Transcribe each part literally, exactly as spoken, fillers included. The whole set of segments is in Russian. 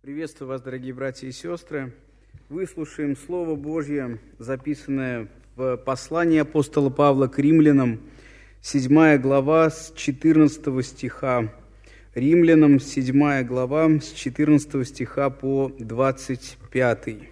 Приветствую вас, дорогие братья и сестры. Выслушаем Слово Божье, записанное в послании апостола Павла к римлянам, седьмая глава с четырнадцатого стиха. Римлянам, седьмая глава с четырнадцатого стиха по двадцать пятый.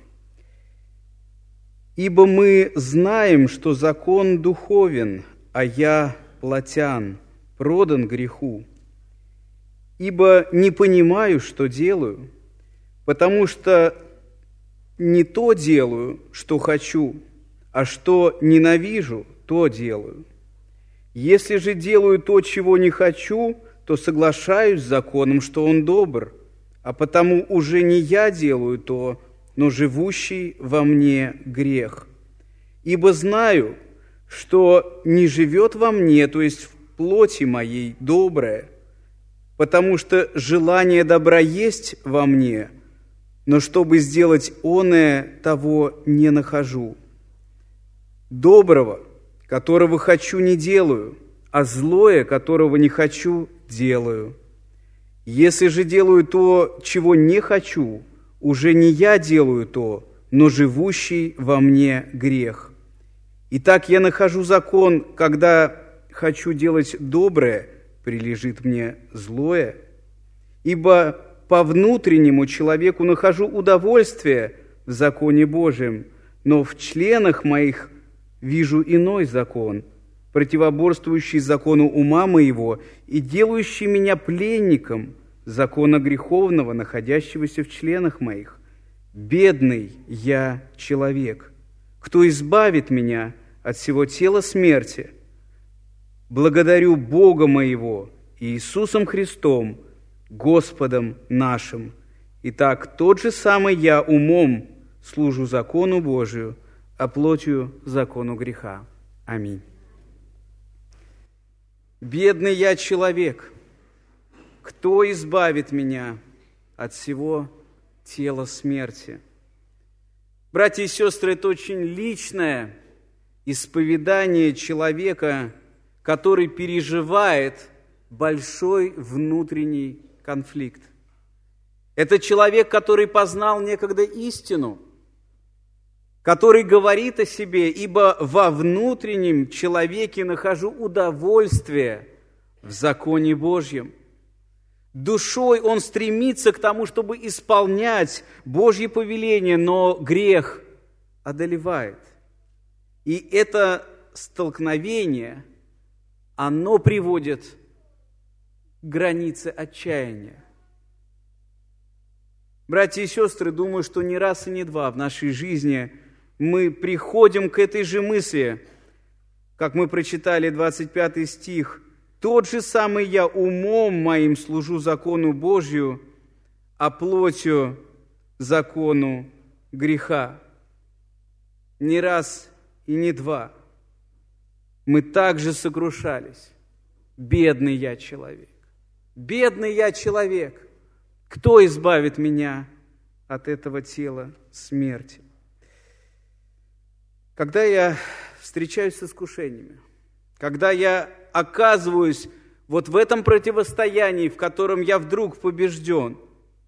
«Ибо мы знаем, что закон духовен, а я плотян, продан греху. Ибо не понимаю, что делаю, потому что не то делаю, что хочу, а что ненавижу, то делаю. Если же делаю то, чего не хочу, то соглашаюсь с законом, что он добр, а потому уже не я делаю то, но живущий во мне грех. Ибо знаю, что не живет во мне, то есть в плоти моей, доброе, потому что желание добра есть во мне, но чтобы сделать оное, того не нахожу. Доброго, которого хочу, не делаю, а злое, которого не хочу, делаю. Если же делаю то, чего не хочу, уже не я делаю то, но живущий во мне грех. Итак, я нахожу закон, когда хочу делать доброе, прилежит мне злое, ибо по внутреннему человеку нахожу удовольствие в законе Божьем, но в членах моих вижу иной закон, противоборствующий закону ума моего и делающий меня пленником закона греховного, находящегося в членах моих. Бедный я человек, кто избавит меня от всего тела смерти? Благодарю Бога моего и Иисусом Христом, Господом нашим. Итак, тот же самый я умом служу закону Божию, а плотью закону греха. Аминь. Бедный я человек, кто избавит меня от всего тела смерти? Братья и сестры, это очень личное исповедание человека, который переживает большой внутренний конфликт. Это человек, который познал некогда истину, который говорит о себе, ибо во внутреннем человеке нахожу удовольствие в законе Божьем. Душой он стремится к тому, чтобы исполнять Божьи повеления, но грех одолевает. И это столкновение, оно приводит к границе отчаяния. Братья и сестры, думаю, что не раз и не два в нашей жизни мы приходим к этой же мысли, как мы прочитали двадцать пятый стих. «Тот же самый я умом моим служу закону Божию, а плотью закону греха». Не раз и не два мы также сокрушались. Бедный я человек. Бедный я человек. Кто избавит меня от этого тела смерти? Когда я встречаюсь с искушениями, когда я оказываюсь вот в этом противостоянии, в котором я вдруг побежден,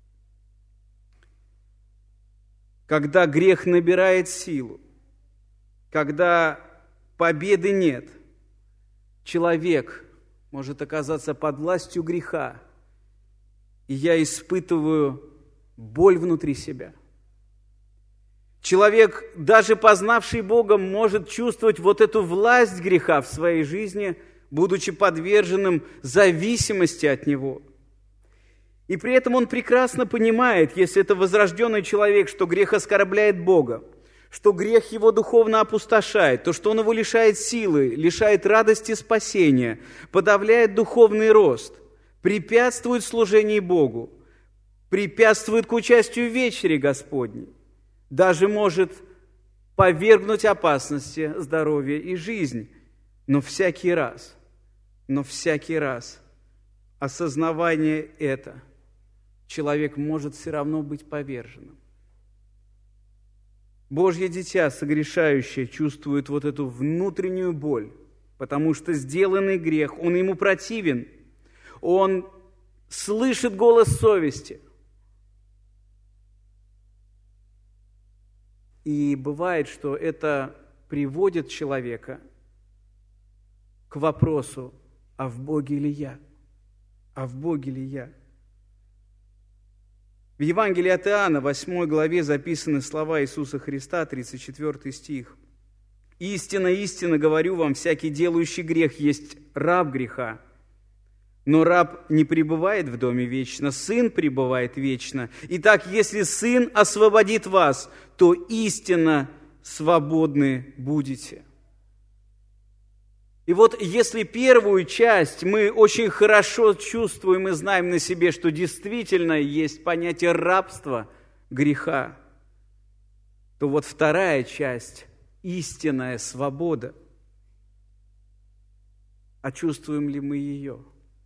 когда грех набирает силу, когда победы нет, человек может оказаться под властью греха, и я испытываю боль внутри себя. Человек, даже познавший Бога, может чувствовать вот эту власть греха в своей жизни, будучи подверженным зависимости от него. И при этом он прекрасно понимает, если это возрожденный человек, что грех оскорбляет Бога, что грех его духовно опустошает, то, что он его лишает силы, лишает радости спасения, подавляет духовный рост, препятствует служению Богу, препятствует к участию в вечере Господней, даже может повергнуть опасности здоровье и жизнь. Но всякий раз, но всякий раз, осознавание это, человек может все равно быть поверженным. Божье дитя, согрешающее, чувствует вот эту внутреннюю боль, потому что сделанный грех, он ему противен. Он слышит голос совести. И бывает, что это приводит человека к вопросу, а в Боге ли я? А в Боге ли я? В Евангелии от Иоанна, восьмой главе, записаны слова Иисуса Христа, тридцать четвёртый стих. «Истинно, истинно говорю вам, всякий делающий грех есть раб греха. Но раб не пребывает в доме вечно, сын пребывает вечно. Итак, если сын освободит вас, то истинно свободны будете». И вот если первую часть мы очень хорошо чувствуем и знаем на себе, что действительно есть понятие рабства, греха, то вот вторая часть – истинная свобода. А чувствуем ли мы ее?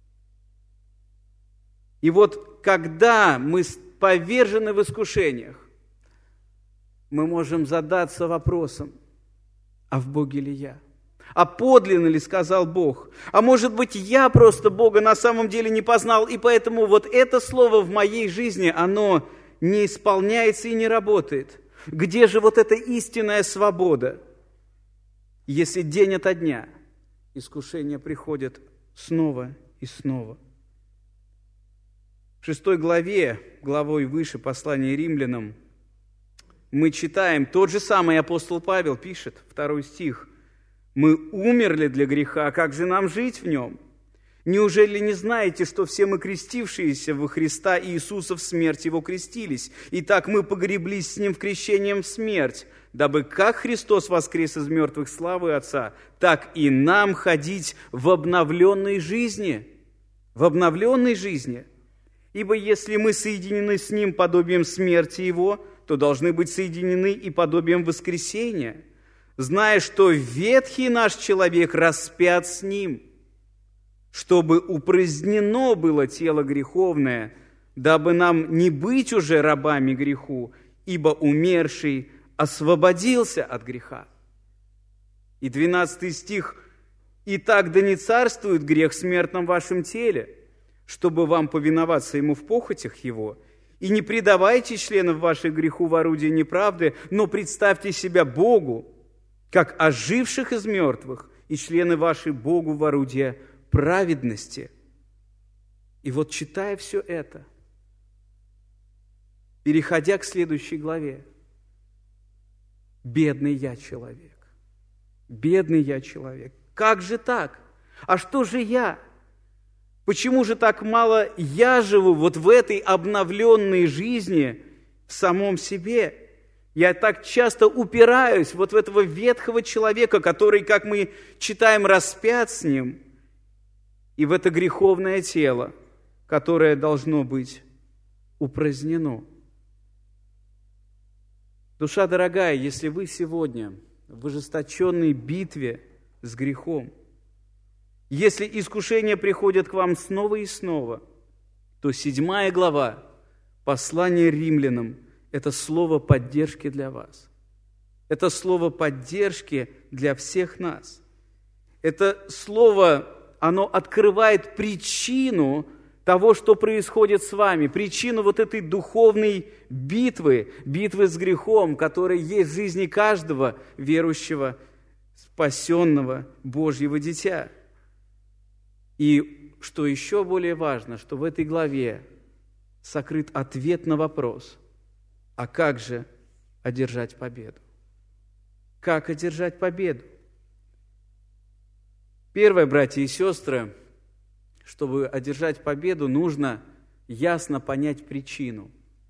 И вот когда мы повержены в искушениях, мы можем задаться вопросом, а в Боге ли я? А подлинно ли сказал Бог? А может быть, я просто Бога на самом деле не познал, и поэтому вот это слово в моей жизни, оно не исполняется и не работает. Где же вот эта истинная свобода? Если день ото дня искушения приходят снова и снова. В шестой главе, главой выше послания римлянам, мы читаем, тот же самый апостол Павел пишет, второй стих, «Мы умерли для греха, как же нам жить в нем? Неужели не знаете, что все мы, крестившиеся во Христа Иисуса, в смерть Его крестились? Итак, мы погреблись с Ним в крещением в смерть, дабы как Христос воскрес из мертвых славы Отца, так и нам ходить в обновленной жизни». В обновленной жизни. Ибо если мы соединены с Ним подобием смерти Его, то должны быть соединены и подобием воскресения, зная, что ветхий наш человек распят с Ним, чтобы упразднено было тело греховное, дабы нам не быть уже рабами греху, ибо умерший освободился от греха. И двенадцатый стих. «Итак, да не царствует грех в смертном вашем теле, чтобы вам повиноваться ему в похотях его, и не предавайте членов ваших греху в орудие неправды, но представьте себя Богу, как оживших из мертвых, и члены ваши Богу в орудие праведности». И вот читая все это, переходя к следующей главе, бедный я человек, бедный я человек, как же так? А что же я? Почему же так мало я живу вот в этой обновленной жизни в самом себе? Я так часто упираюсь вот в этого ветхого человека, который, как мы читаем, распят с ним, и в это греховное тело, которое должно быть упразднено. Душа дорогая, если вы сегодня в ожесточенной битве с грехом, если искушения приходят к вам снова и снова, то седьмая глава послания римлянам – это слово поддержки для вас. Это слово поддержки для всех нас. Это слово, оно открывает причину того, что происходит с вами, причину вот этой духовной битвы, битвы с грехом, которая есть в жизни каждого верующего, спасенного Божьего дитя. И что еще более важно, что в этой главе сокрыт ответ на вопрос, а как же одержать победу? Как одержать победу? Первое, братья и сестры, чтобы одержать победу, нужно ясно понять причину.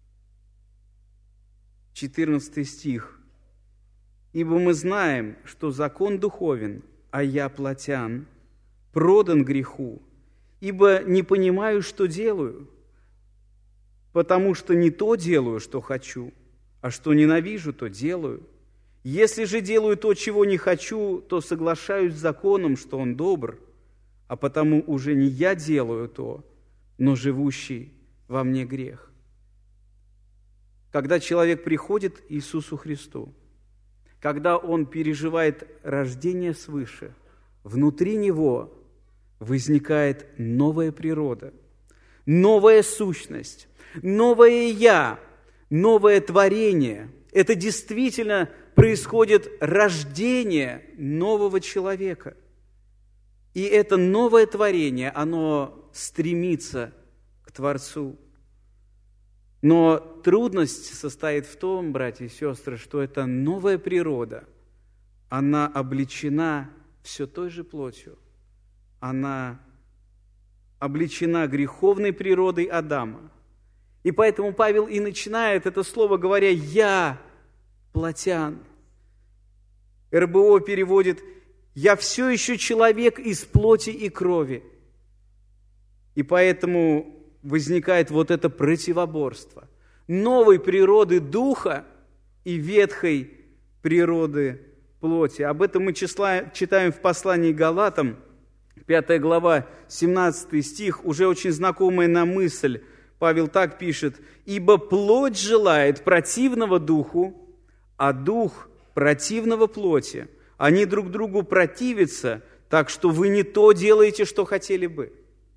четырнадцатый стих. «Ибо мы знаем, что закон духовен, а я плотян, продан греху, ибо не понимаю, что делаю, потому что не то делаю, что хочу, а что ненавижу, то делаю. Если же делаю то, чего не хочу, то соглашаюсь с законом, что он добр, а потому уже не я делаю то, но живущий во мне грех». Когда человек приходит к Иисусу Христу, когда он переживает рождение свыше, внутри него возникает новая природа, новая сущность, новое «я», новое творение. Это действительно происходит рождение нового человека. И это новое творение, оно стремится к Творцу. Но трудность состоит в том, братья и сестры, что эта новая природа, она облечена все той же плотью. Она облечена греховной природой Адама. И поэтому Павел и начинает это слово, говоря «я плотян». эр бэ о переводит «я все еще человек из плоти и крови». И поэтому возникает вот это противоборство новой природы духа и ветхой природы плоти. Об этом мы читаем в послании к Галатам, пятая глава, семнадцатый стих, уже очень знакомая нам мысль. Павел так пишет: «Ибо плоть желает противного духу, а дух противного плоти. Они друг другу противятся, так что вы не то делаете, что хотели бы».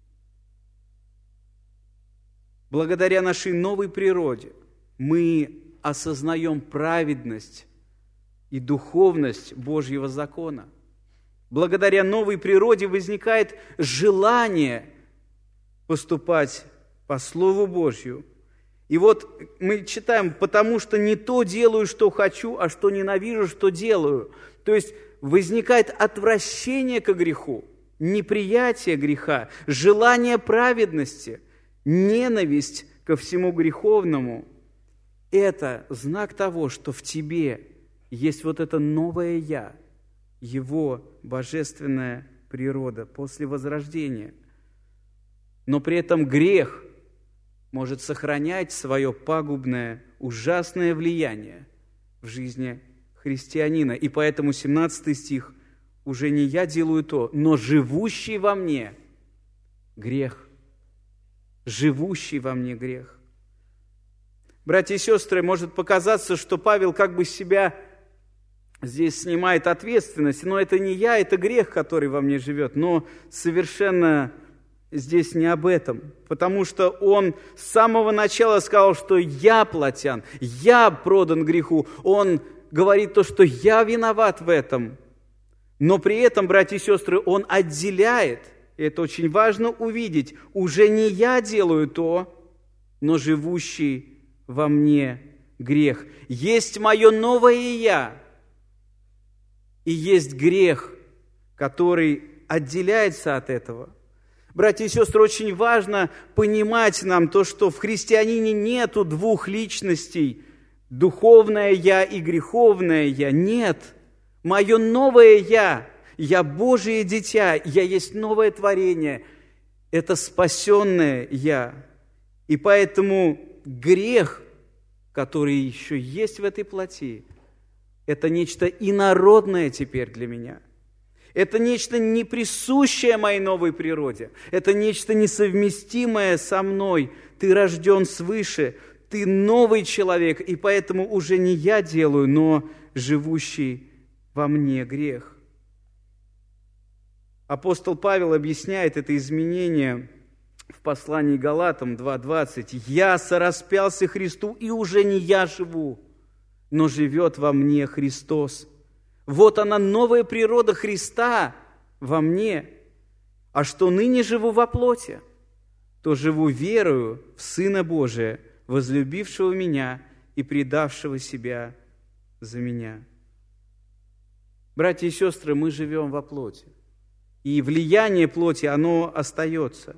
Благодаря нашей новой природе мы осознаем праведность и духовность Божьего закона. Благодаря новой природе возникает желание поступать по Слову Божью. И вот мы читаем: «потому что не то делаю, что хочу, а что ненавижу, что делаю». То есть возникает отвращение к греху, неприятие греха, желание праведности, ненависть ко всему греховному. Это знак того, что в тебе есть вот это новое «я», его божественная природа после возрождения. Но при этом грех может сохранять свое пагубное, ужасное влияние в жизни христианина. И поэтому семнадцатый стих: «Уже не я делаю то, но живущий во мне грех». Живущий во мне грех. Братья и сестры, может показаться, что Павел как бы с себя здесь снимает ответственность, но это не я, это грех, который во мне живет. Но совершенно здесь не об этом, потому что он с самого начала сказал, что я плотян, я продан греху. Он говорит то, что я виноват в этом. Но при этом, братья и сестры, он отделяет, и это очень важно увидеть, уже не я делаю то, но живущий во мне грех. Есть мое новое «я», и есть грех, который отделяется от этого. Братья и сестры, очень важно понимать нам то, что в христианине нету двух личностей, духовное «я» и греховное «я». Нет, мое новое «я», я Божие дитя, я есть новое творение, это спасенное я. И поэтому грех, который еще есть в этой плоти, это нечто инородное теперь для меня. Это нечто не присущее моей новой природе. Это нечто несовместимое со мной. Ты рожден свыше, ты новый человек, и поэтому уже не я делаю, но живущий во мне грех. Апостол Павел объясняет это изменение в послании к Галатам два двадцать. «Я сораспялся Христу, и уже не я живу, но живет во мне Христос». Вот она, новая природа Христа во мне. А что ныне живу во плоти, то живу верою в Сына Божия, возлюбившего меня и предавшего себя за меня. Братья и сестры, мы живем во плоти. И влияние плоти, оно остается.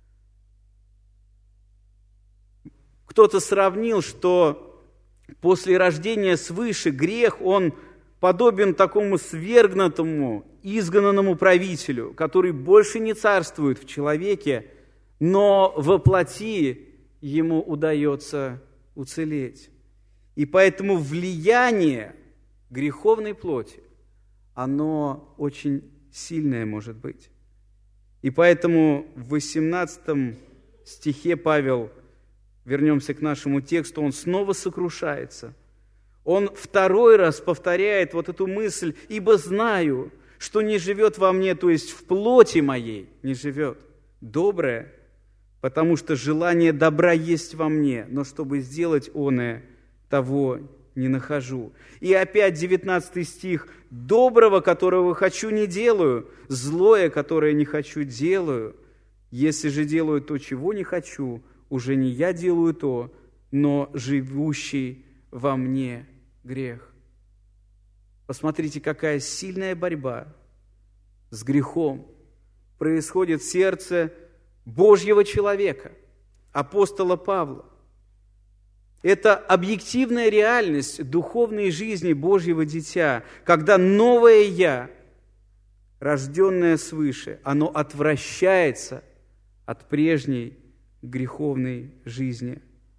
Кто-то сравнил, что после рождения свыше грех, он подобен такому свергнутому, изгнанному правителю, который больше не царствует в человеке, но во плоти ему удается уцелеть. И поэтому влияние греховной плоти, оно очень сильное может быть. И поэтому в восемнадцатом стихе Павел, вернемся к нашему тексту, он снова сокрушается. Он второй раз повторяет вот эту мысль: «Ибо знаю, что не живет во мне, то есть в плоти моей не живет доброе, потому что желание добра есть во мне, но чтобы сделать оное, того не нахожу». И опять девятнадцатый стих. «Доброго, которого хочу, не делаю, злое, которое не хочу, делаю. Если же делаю то, чего не хочу, уже не я делаю то, но живущий во мне грех». Посмотрите, какая сильная борьба с грехом происходит в сердце Божьего человека, апостола Павла. Это объективная реальность духовной жизни Божьего дитя, когда новое «я», рожденное свыше, оно отвращается от прежней греховной жизни.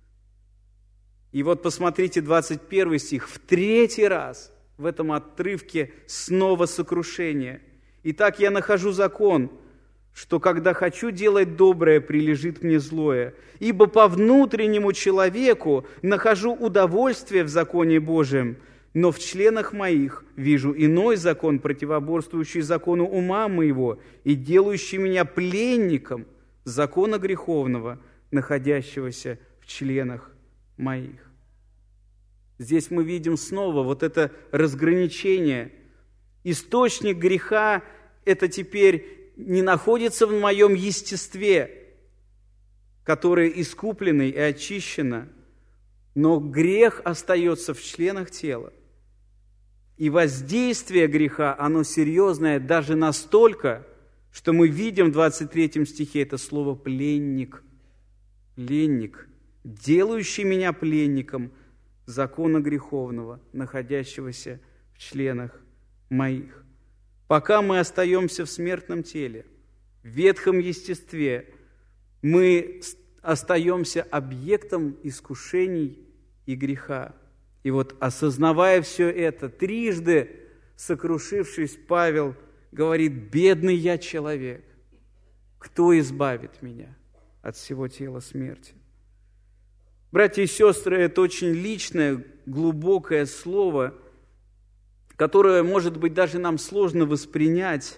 И вот посмотрите, двадцать первый стих, в третий раз в этом отрывке снова сокрушение. «Итак, я нахожу закон, что когда хочу делать доброе, прилежит мне злое. Ибо по внутреннему человеку нахожу удовольствие в законе Божьем, но в членах моих вижу иной закон, противоборствующий закону ума моего и делающий меня пленником закона греховного, находящегося в членах моих». Здесь мы видим снова вот это разграничение. Источник греха – это теперь не находится в моем естестве, которое искуплено и очищено, но грех остается в членах тела. И воздействие греха, оно серьезное даже настолько, что мы видим в двадцать третьем стихе это слово «пленник». Пленник, делающий меня пленником закона греховного, находящегося в членах моих. Пока мы остаемся в смертном теле, в ветхом естестве, мы остаемся объектом искушений и греха. И вот, осознавая все это, трижды сокрушившись, Павел говорит: «Бедный я человек, кто избавит меня от всего тела смерти?» Братья и сестры, это очень личное, глубокое слово, которое, может быть, даже нам сложно воспринять.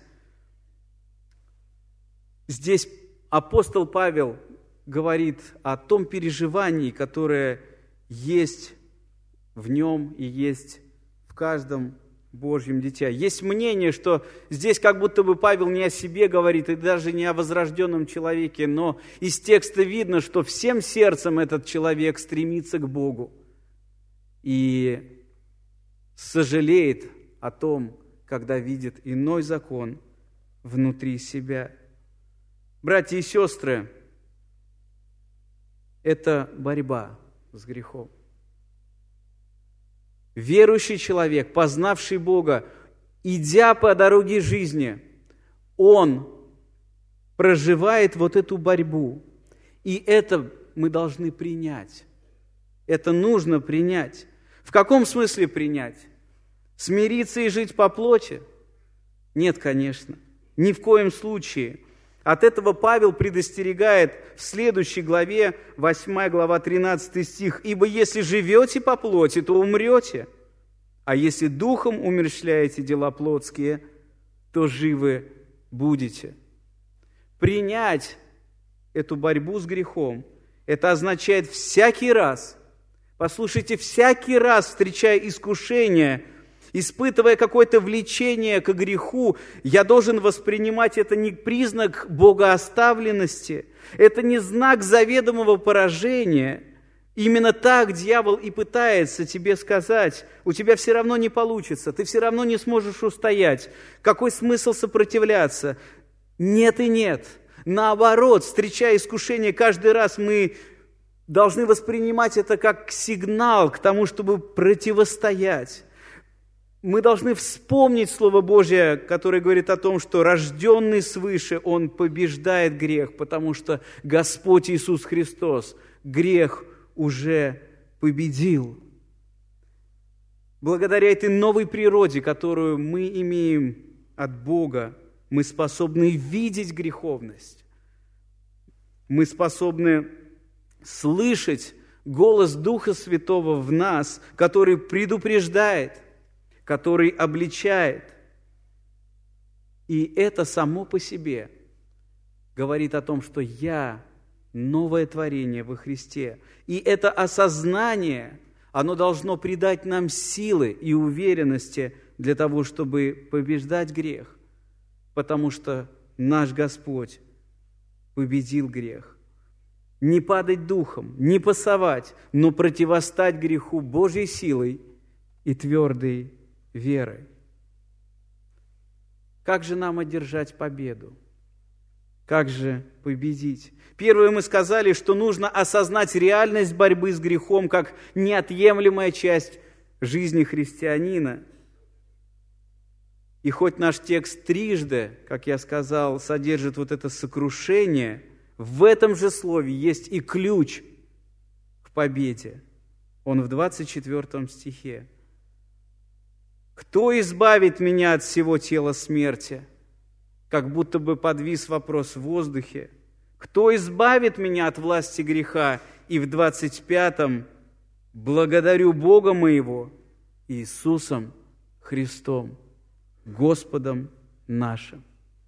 Здесь апостол Павел говорит о том переживании, которое есть в нем и есть в каждом Божьем дитя. Есть мнение, что здесь как будто бы Павел не о себе говорит и даже не о возрожденном человеке, но из текста видно, что всем сердцем этот человек стремится к Богу и сожалеет о том, когда видит иной закон внутри себя. Братья и сестры, это борьба с грехом. Верующий человек, познавший Бога, идя по дороге жизни, он проживает вот эту борьбу. И это мы должны принять. Это нужно принять. В каком смысле принять? Смириться и жить по плоти? Нет, конечно, ни в коем случае. От этого Павел предостерегает в следующей главе, восьмая глава, тринадцатый стих: «Ибо если живете по плоти, то умрете, а если духом умерщвляете дела плотские, то живы будете». Принять эту борьбу с грехом, это означает всякий раз, послушайте, всякий раз, встречая искушение, испытывая какое-то влечение к греху, я должен воспринимать это не признак богооставленности, это не знак заведомого поражения. Именно так дьявол и пытается тебе сказать: у тебя все равно не получится, ты все равно не сможешь устоять. Какой смысл сопротивляться? Нет и нет. Наоборот, встречая искушение, каждый раз мы должны воспринимать это как сигнал к тому, чтобы противостоять. Мы должны вспомнить Слово Божие, которое говорит о том, что рожденный свыше, он побеждает грех, потому что Господь Иисус Христос грех уже победил. Благодаря этой новой природе, которую мы имеем от Бога, мы способны видеть греховность. Мы способны слышать голос Духа Святого в нас, который предупреждает, который обличает. И это само по себе говорит о том, что я новое творение во Христе. И это осознание, оно должно придать нам силы и уверенности для того, чтобы побеждать грех, потому что наш Господь победил грех. Не падать духом, не пасовать, но противостать греху Божьей силой и твердой верой. Как же нам одержать победу? Как же победить? Первое, мы сказали, что нужно осознать реальность борьбы с грехом как неотъемлемая часть жизни христианина. И хоть наш текст трижды, как я сказал, содержит вот это сокрушение, в этом же слове есть и ключ к победе. Он в двадцать четвёртом стихе. «Кто избавит меня от всего тела смерти?» Как будто бы подвис вопрос в воздухе. «Кто избавит меня от власти греха?» И в двадцать пятом «Благодарю Бога моего, Иисусом Христом, Господом нашим».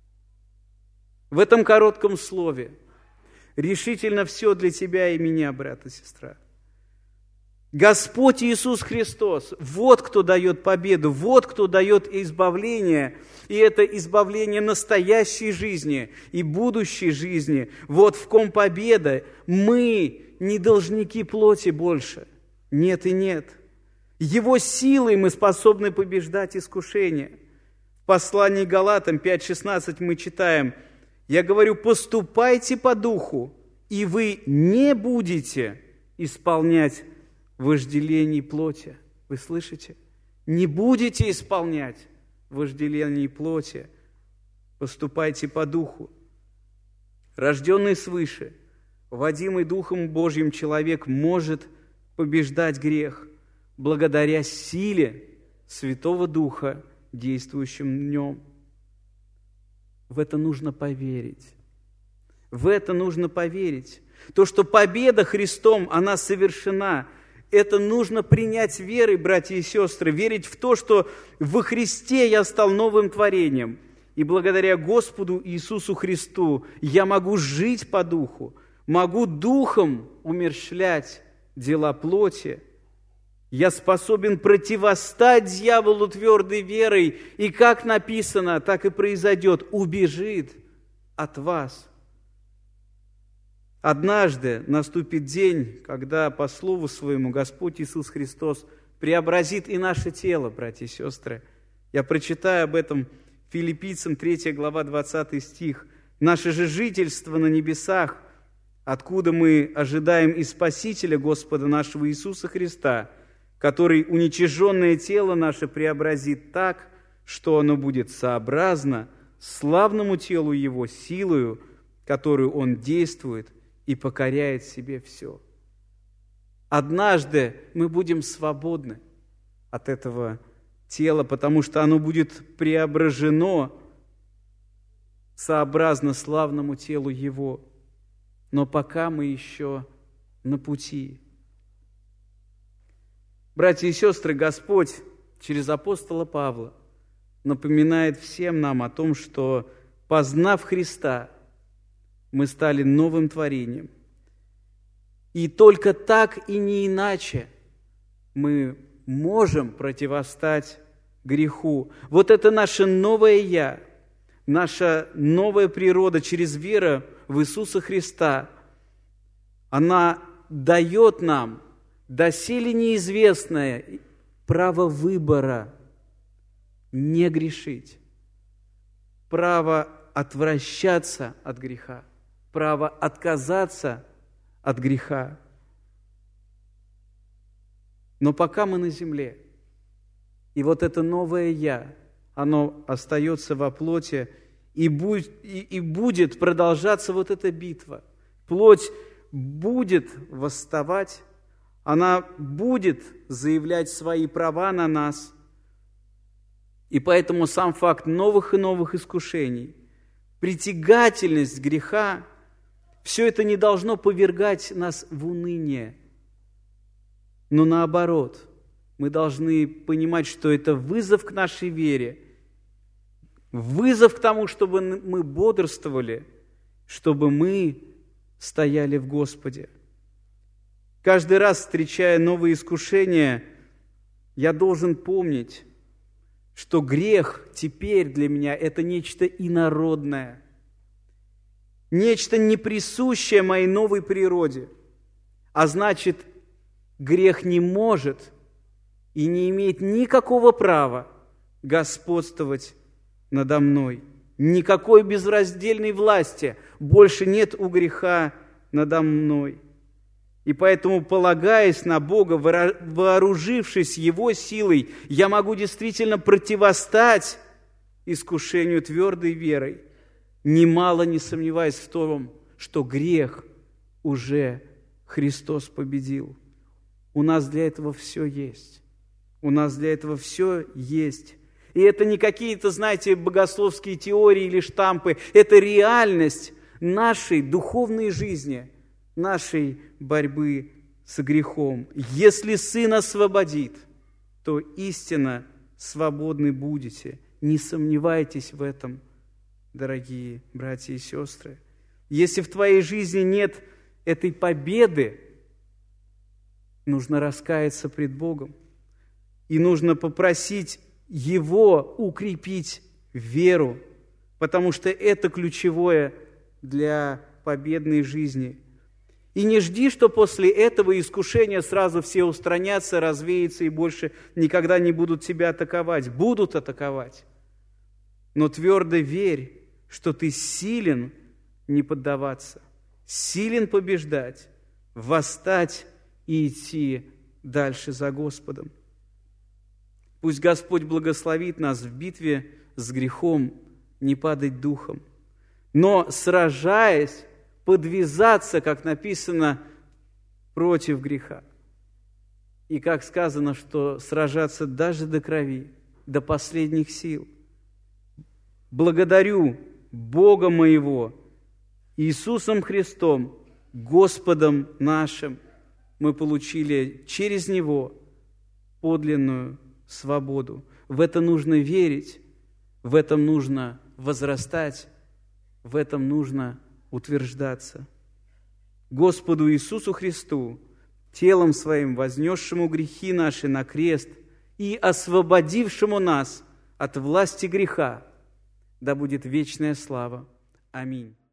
В этом коротком слове решительно все для тебя и меня, брат и сестра. Господь Иисус Христос, вот кто дает победу, вот кто дает избавление, и это избавление настоящей жизни и будущей жизни. Вот в ком победа. Мы не должники плоти больше. Нет и нет. Его силой мы способны побеждать искушения. В послании к Галатам пять шестнадцать мы читаем: «Я говорю, поступайте по духу, и вы не будете исполнять вожделений плоти». Вы слышите? Не будете исполнять вожделений плоти. Поступайте по духу. Рожденный свыше, водимый Духом Божьим человек может побеждать грех благодаря силе Святого Духа, действующим в нем. В это нужно поверить. В это нужно поверить. То, что победа Христом, она совершена, это нужно принять верой, братья и сестры, верить в то, что во Христе я стал новым творением. И благодаря Господу Иисусу Христу я могу жить по духу, могу духом умерщвлять дела плоти. Я способен противостать дьяволу твердой верой, и как написано, так и произойдет, убежит от вас. Однажды наступит день, когда по слову своему Господь Иисус Христос преобразит и наше тело, братья и сестры. Я прочитаю об этом Филиппийцам третья глава, двадцатый стих. «Наше же жительство на небесах, откуда мы ожидаем и Спасителя Господа нашего Иисуса Христа, который уничиженное тело наше преобразит так, что оно будет сообразно славному телу Его силою, которую Он действует и покоряет себе все». Однажды мы будем свободны от этого тела, потому что оно будет преображено сообразно славному телу Его. Но пока мы еще на пути. Братья и сестры, Господь через апостола Павла напоминает всем нам о том, что, познав Христа, мы стали новым творением. И только так и не иначе мы можем противостать греху. Вот это наше новое «Я», наша новая природа через веру в Иисуса Христа, она дает нам доселе неизвестное право выбора не грешить, право отвращаться от греха, право отказаться от греха. Но пока мы на земле, и вот это новое «Я», оно остается во плоти, и будет, и, и будет продолжаться вот эта битва. Плоть будет восставать, она будет заявлять свои права на нас. И поэтому сам факт новых и новых искушений, притягательность греха, все это не должно повергать нас в уныние. Но наоборот, мы должны понимать, что это вызов к нашей вере, вызов к тому, чтобы мы бодрствовали, чтобы мы стояли в Господе. Каждый раз, встречая новые искушения, я должен помнить, что грех теперь для меня – это нечто инородное, нечто неприсущее моей новой природе. А значит, грех не может и не имеет никакого права господствовать надо мной. Никакой безраздельной власти больше нет у греха надо мной. И поэтому, полагаясь на Бога, вооружившись Его силой, я могу действительно противостать искушению твердой верой, немало не сомневаясь в том, что грех уже Христос победил. У нас для этого все есть. У нас для этого все есть. И это не какие-то, знаете, богословские теории или штампы. Это реальность нашей духовной жизни, нашей борьбы с грехом. Если Сын освободит, то истинно свободны будете. Не сомневайтесь в этом, дорогие братья и сестры. Если в твоей жизни нет этой победы, нужно раскаяться пред Богом. И нужно попросить Его укрепить веру, потому что это ключевое для победной жизни. И не жди, что после этого искушения сразу все устранятся, развеются и больше никогда не будут тебя атаковать. Будут атаковать. Но твердо верь, что ты силен не поддаваться, силен побеждать, восстать и идти дальше за Господом. Пусть Господь благословит нас в битве с грехом не падать духом, но, сражаясь, подвязаться, как написано, против греха. И как сказано, что сражаться даже до крови, до последних сил. Благодарю Бога моего, Иисусом Христом, Господом нашим, мы получили через Него подлинную свободу. В это нужно верить, в этом нужно возрастать, в этом нужно утверждаться. Господу Иисусу Христу, телом Своим вознесшему грехи наши на крест и освободившему нас от власти греха, да будет вечная слава. Аминь.